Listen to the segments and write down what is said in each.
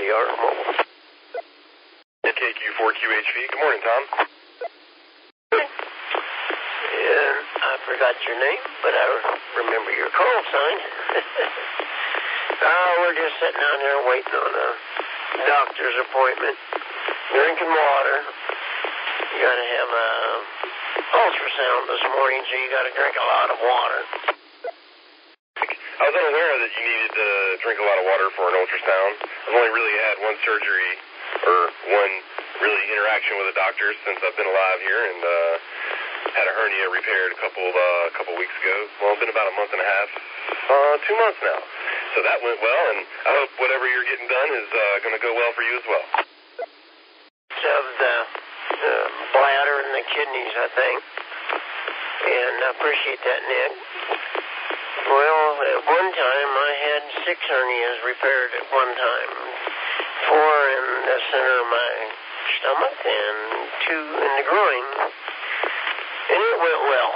KCR Mobile. KQ4QHV. Good morning, Tom. And I forgot your name, but I remember your call sign. We're just sitting down here waiting on a doctor's appointment, drinking water. You got to have a ultrasound this morning, so you got to drink a lot of water. I was unaware that you needed to drink a lot of water for an ultrasound. I've only really had one surgery or one really interaction with a doctor since I've been alive here, and had a hernia repaired a couple weeks ago. Well, it's been about a month and a half, 2 months now. So that went well, and I hope whatever you're getting done is going to go well for you as well. Of the bladder and the kidneys, I think. And I appreciate that, Nick. Well, at one time, I had 6 hernias repaired at one time. 4 in the center of my stomach and 2 in the groin. And it went well.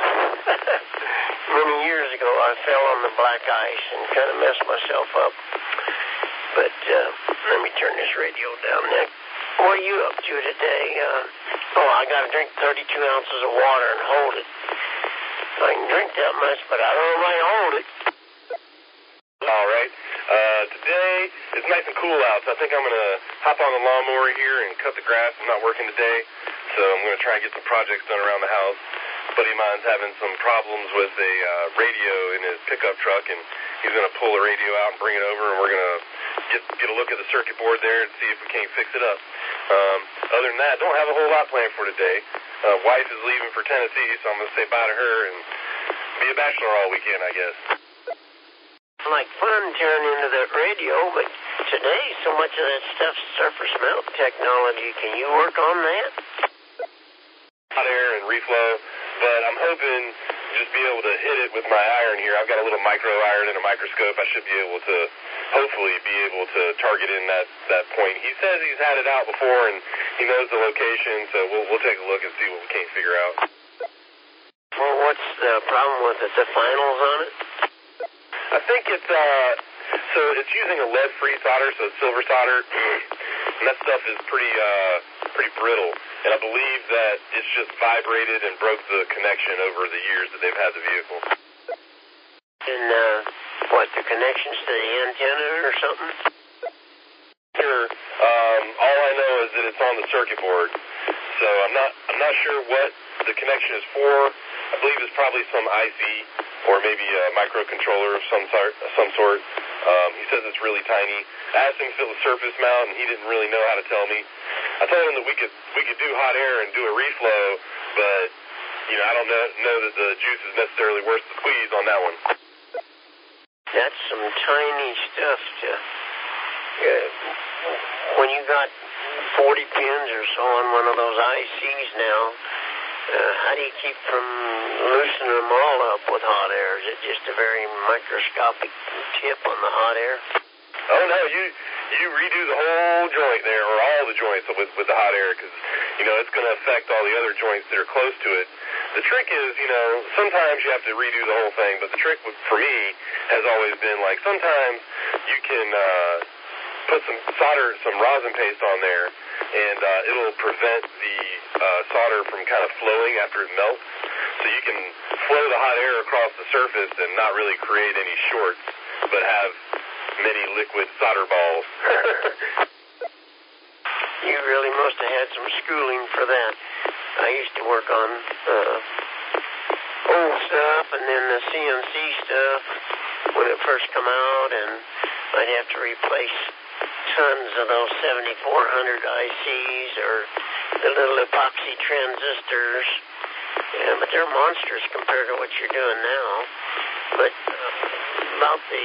Many years ago, I fell on the black ice and kind of messed myself up. But let me turn this radio down, Nick. What are you up to today? I got to drink 32 ounces of water and hold it. I can drink that much, but I don't know if I can hold it. All right. Today it's nice and cool out, so I think I'm going to hop on the lawnmower here and cut the grass. I'm not working today, so I'm going to try and get some projects done around the house. A buddy of mine's having some problems with a radio in his pickup truck, and he's going to pull the radio out and bring it over, and we're going to get a look at the circuit board there and see if we can't fix it up. Other than that, don't have a whole lot planned for today. Wife is leaving for Tennessee, so I'm going to say bye to her and be a bachelor all weekend, I guess. Like fun tearing into that radio, but today so much of that stuff's surface mount technology. Can you work on that? Hot air and reflow, but I'm hoping just be able to hit it with my iron here. I've got a little micro iron and a microscope. I should be able to hopefully be able to target in that point. He says he's had it out before and he knows the location, so we'll take a look and see what we can't figure out. Well, what's the problem with it? The finals on it? I think it's using a lead-free solder, so it's silver solder, and that stuff is pretty brittle. And I believe that it's just vibrated and broke the connection over the years that they've had the vehicle. And the connections to the antenna or something? Sure. All I know is that it's on the circuit board, so I'm not sure what the connection is for. I believe it's probably some IC or maybe a microcontroller of some sort. He says it's really tiny. I asked him if it was surface mount, and he didn't really know how to tell me. I told him that we could do hot air and do a reflow, but I don't know that the juice is necessarily worth the squeeze on that one. That's some tiny stuff to. When you got 40 pins or so on one of those ICs now, how do you keep from loosening them all up with hot air? Is it just a very microscopic tip on the hot air? Oh, no, you redo the whole joint there, or all the joints with the hot air, because, it's going to affect all the other joints that are close to it. The trick is, sometimes you have to redo the whole thing, but the trick for me has always been, like, sometimes you can put some rosin paste on there, and it'll prevent the solder from kind of flowing after it melts. So you can flow the hot air across the surface and not really create any shorts, but have many liquid solder balls. You really must have had some schooling for that. I used to work on old stuff and then the CNC stuff when it first come out, and I'd have to replace tons of those 7400 ICs or the little epoxy transistors. Yeah, but they're monstrous compared to what you're doing now. But about the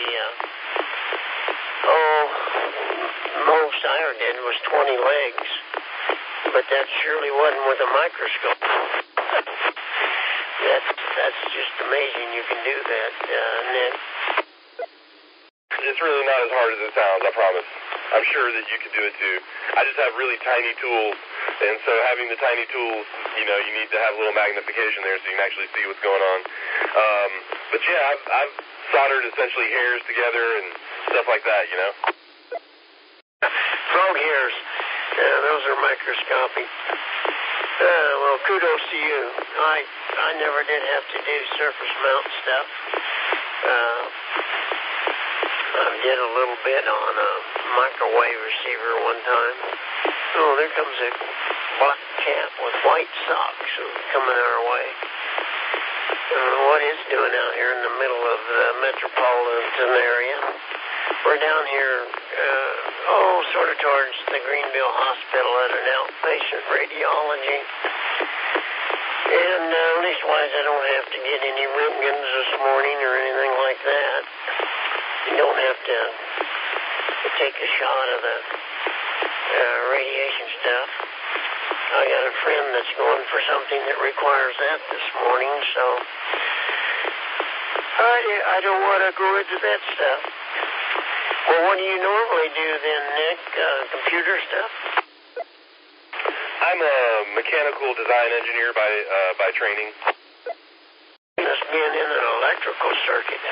most I ever did was 20 legs, but that surely wasn't with a microscope. That's just amazing you can do that, Nick. It's really not as hard as it sounds, I promise. I'm sure that you can do it too. I just have really tiny tools, and so having the tiny tools, you need to have a little magnification there so you can actually see what's going on. But yeah, I've soldered essentially hairs together and stuff like that, frog hairs. Those are microscopic. Well, kudos to you. I never did have to do surface mount stuff. I did a little bit on a microwave receiver one time. Oh, there comes a black cat with white socks coming our way. What is doing out here in the middle of the metropolitan area? We're down here, sort of towards the Greenville Hospital at an outpatient radiology. And leastwise, I don't have to get any röntgens this morning or anything like that. You don't have to take a shot of the radiation stuff. I got a friend that's going for something that requires that this morning, so I don't want to go into that stuff. Well, what do you normally do then, Nick? Computer stuff? I'm a mechanical design engineer by training. Just being in an electrical circuit.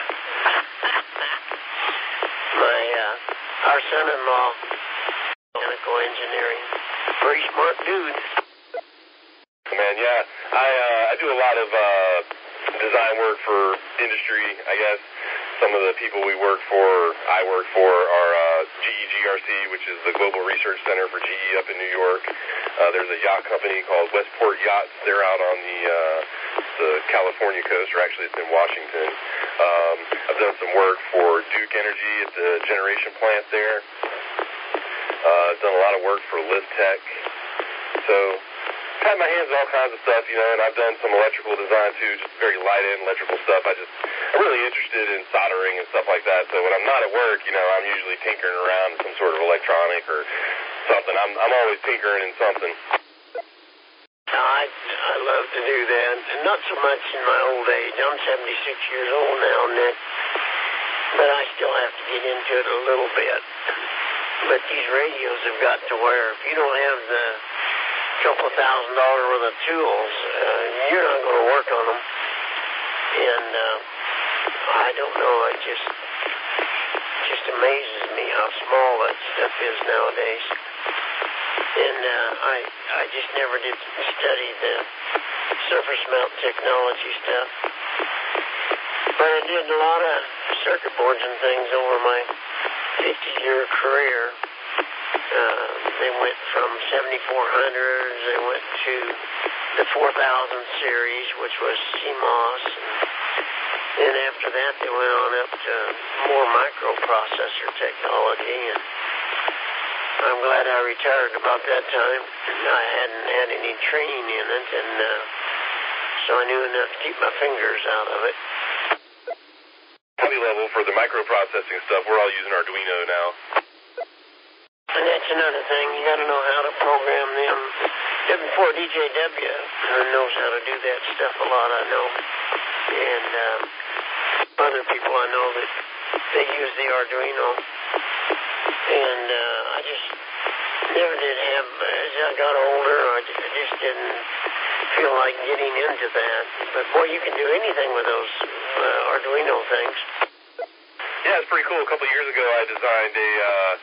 Our son-in-law, mechanical engineering, pretty smart dude. Man, yeah, I do a lot of design work for industry, I guess. Some of the people I work for are GEGRC, which is the Global Research Center for GE up in New York. There's a yacht company called Westport Yachts. They're out on the California coast, or actually it's in Washington. I've done some work for Duke Energy at the generation plant there. I've done a lot of work for LiftTech. So I've had my hands in all kinds of stuff, and I've done some electrical design too, just very light-end electrical stuff. I'm really interested in soldering and stuff like that. So when I'm not at work, I'm usually tinkering around with some sort of electronic or something. I'm always tinkering in something. I love to do that. Not so much in my old age. I'm 76 years old now, Nick. But I still have to get into it a little bit. But these radios have got to where if you don't have the couple $1,000 worth of tools, you're not going to work on them. And I don't know, it just amazes me how small that stuff is nowadays. And I just never did study the surface mount technology stuff. But I did a lot of circuit boards and things over my 50-year career. They went from 7400s, they went to the 4000 series, which was CMOS. And after that, they went on up to more microprocessor technology. And I'm glad I retired about that time. I hadn't had any training in it, and so I knew enough to keep my fingers out of it. Hobby level for the microprocessing stuff, we're all using Arduino now. And that's another thing. You got to know how to program them. W4DJW knows how to do that stuff a lot, I know. And other people I know that they use the Arduino. And I just never did have, as I got older, I just didn't feel like getting into that. But boy, you can do anything with those Arduino things. Yeah, it's pretty cool. A couple of years ago, I designed a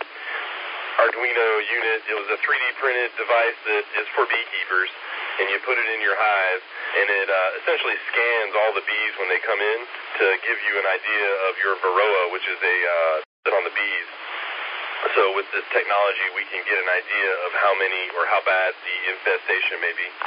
Arduino unit. It was a 3D printed device that is for beekeepers, and you put it in your hive, and it essentially scans all the bees when they come in to give you an idea of your varroa, which is on the bees. So with this technology, we can get an idea of how many or how bad the infestation may be.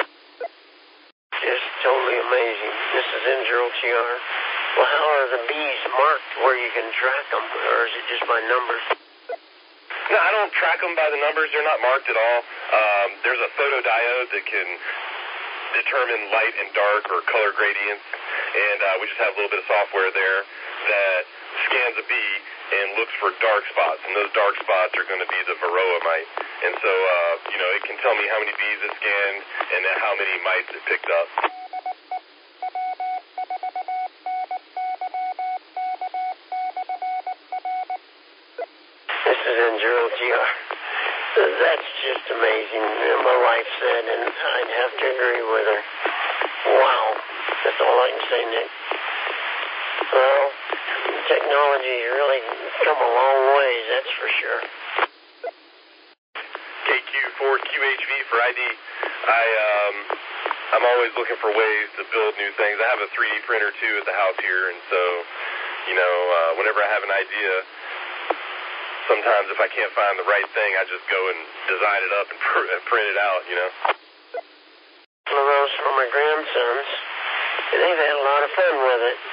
Just totally amazing. This is N0TR. Well, how are the bees marked where you can track them, or is it just by numbers? No, I don't track them by the numbers. They're not marked at all. There's a photodiode that can determine light and dark or color gradients, and we just have a little bit of software there that scans a bee and looks for dark spots, and those dark spots are going to be the varroa mite. And so, it can tell me how many bees it scanned and then how many mites it picked up. This is N0TR. That's just amazing. My wife said, and I'd have to agree with her. Wow. That's all I can say, Nick. Well, technology has really come a long ways, that's for sure. KQ4QHV for ID. I'm always looking for ways to build new things. I have a 3D printer, too, at the house here, and so, whenever I have an idea, sometimes if I can't find the right thing, I just go and design it up and print it out, One of those for my grandsons, and they've had a lot of fun with it.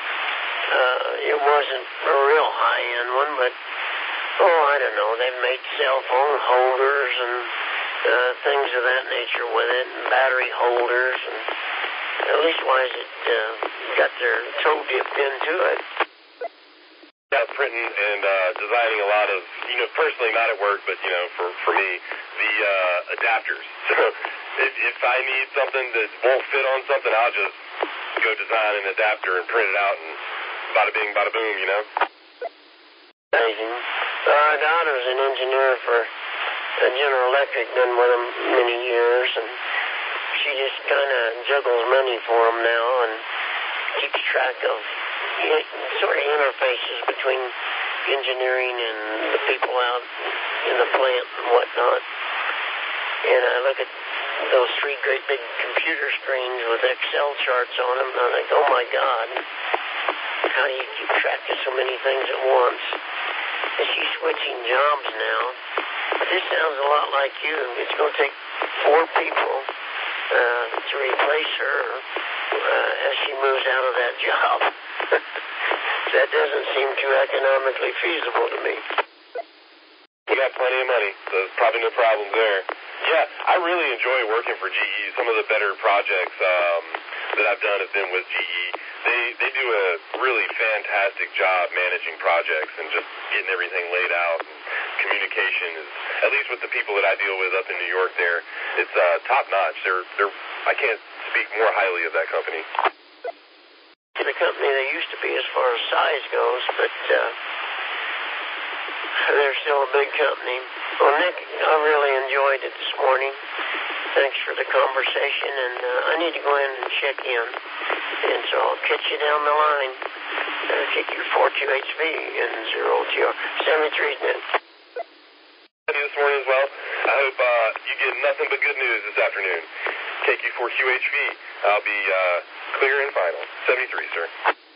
It wasn't a real high-end one, but, I don't know, they've made cell phone holders and things of that nature with it, and battery holders, and at least wise it got their toe dipped into it. Yeah, printing and designing a lot of, personally not at work, but, for me, the adapters. So if I need something that won't fit on something, I'll just go design an adapter and print it out, and bada bing, bada boom, Amazing. Our daughter's an engineer for General Electric, been with them many years, and she just kind of juggles money for them now and keeps track of sort of interfaces between engineering and the people out in the plant and whatnot. And I look at those 3 great big computer screens with Excel charts on them, and I think, oh my God, how do you keep track of so many things at once? And she's switching jobs now. This sounds a lot like you. It's going to take 4 people to replace her as she moves out of that job. That doesn't seem too economically feasible to me. We got plenty of money, so there's probably no problem there. Yeah, I really enjoy working for GE. Some of the better projects that I've done have been with GE. They do a really fantastic job managing projects and just getting everything laid out. And communication is, at least with the people that I deal with up in New York there, it's top notch. I can't speak more highly of that company. The company they used to be as far as size goes, but they're still a big company. Well, Nick, I really enjoyed it this morning. Thanks for the conversation, and I need to go in and check in. And so I'll catch you down the line. KQ4QHV and 0TR 73's Nick. This morning as well. I hope you get nothing but good news this afternoon. KQ4QHV. I'll be clear and final. 73, sir.